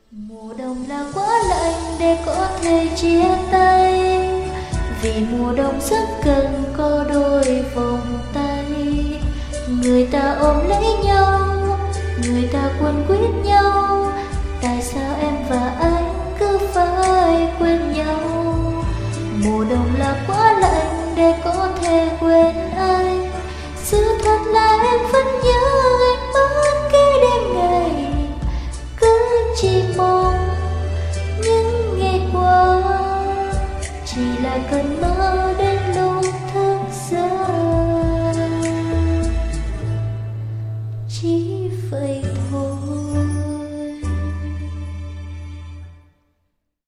Mùa đông là quá lạnh để có thể chia tay, vì mùa đông rất cần có đôi vòng tay. Người ta ôm lấy nhau, người ta quấn quýt nhau, tại sao em và anh cứ phải quên nhau? Mùa đông là quá lạnh để có thể quên anh, sự thật là em vẫn nhớ anh bất cứ đêm ngày, cứ chỉ mong những ngày qua chỉ là cơn mơ đến lúc thức giấc, chỉ vậy thôi.